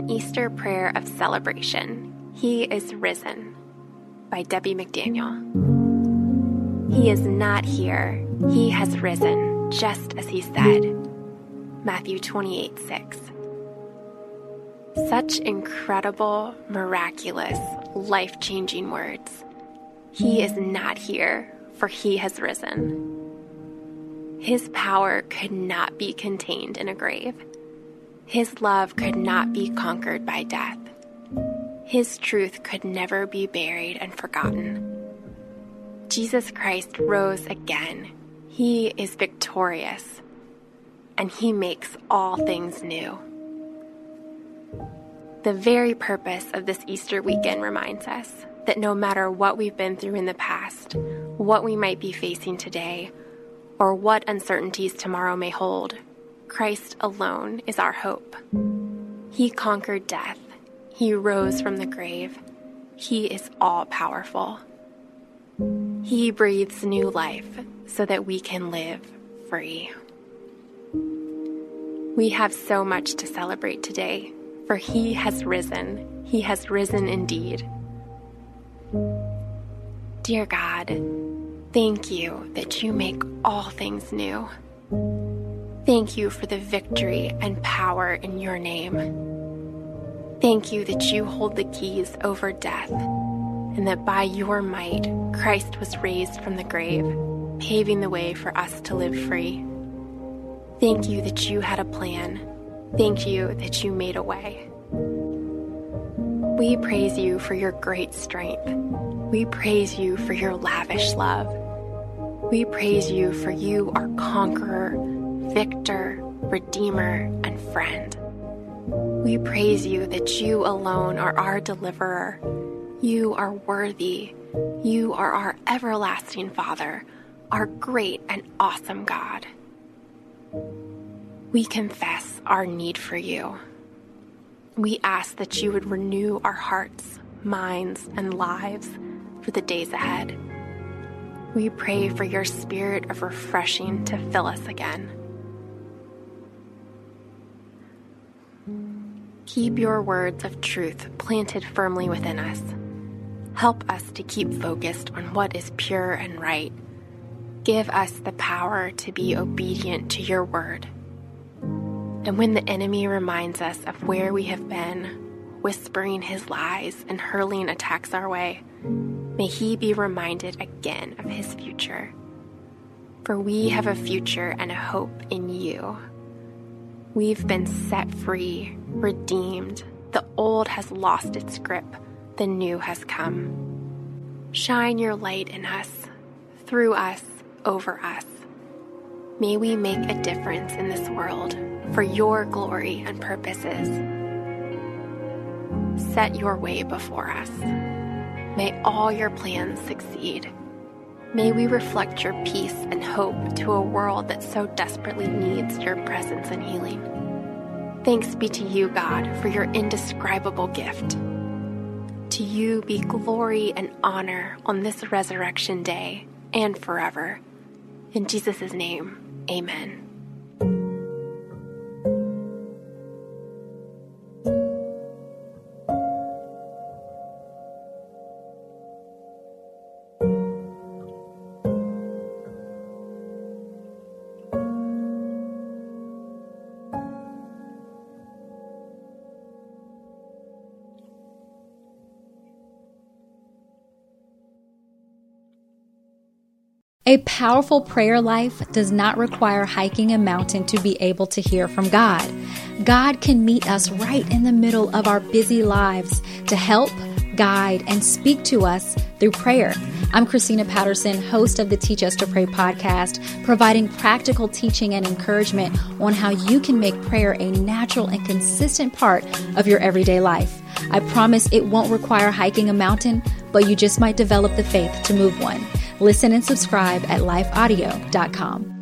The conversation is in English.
An Easter Prayer of Celebration. He is risen, by Debbie McDaniel. He is not here. He has risen, just as he said. Matthew 28:6. Such incredible, miraculous, life-changing words. He is not here, for he has risen. His power could not be contained in a grave. His love could not be conquered by death. His truth could never be buried and forgotten. Jesus Christ rose again. He is victorious, and he makes all things new. The very purpose of this Easter weekend reminds us that no matter what we've been through in the past, what we might be facing today, or what uncertainties tomorrow may hold, Christ alone is our hope. He conquered death. He rose from the grave. He is all-powerful. He breathes new life so that we can live free. We have so much to celebrate today, for he has risen. He has risen indeed. Dear God, thank you that you make all things new. Thank you for the victory and power in your name. Thank you that you hold the keys over death, and that by your might, Christ was raised from the grave, paving the way for us to live free. Thank you that you had a plan. Thank you that you made a way. We praise you for your great strength. We praise you for your lavish love. We praise you for you are conqueror, victor, redeemer, and friend. We praise you that you alone are our deliverer. You are worthy. You are our everlasting Father, our great and awesome God. We confess our need for you. We ask that you would renew our hearts, minds, and lives for the days ahead. We pray for your spirit of refreshing to fill us again. Keep your words of truth planted firmly within us. Help us to keep focused on what is pure and right. Give us the power to be obedient to your word. And when the enemy reminds us of where we have been, whispering his lies and hurling attacks our way, may he be reminded again of his future. For we have a future and a hope in you. We've been set free, redeemed. The old has lost its grip. The new has come. Shine your light in us, through us, over us. May we make a difference in this world for your glory and purposes. Set your way before us. May all your plans succeed. May we reflect your peace and hope to a world that so desperately needs your presence and healing. Thanks be to you, God, for your indescribable gift. To you be glory and honor on this resurrection day and forever. In Jesus' name, amen. A powerful prayer life does not require hiking a mountain to be able to hear from God. God can meet us right in the middle of our busy lives to help, guide, and speak to us through prayer. I'm Christina Patterson, host of the Teach Us to Pray podcast, providing practical teaching and encouragement on how you can make prayer a natural and consistent part of your everyday life. I promise it won't require hiking a mountain, but you just might develop the faith to move one. Listen and subscribe at lifeaudio.com.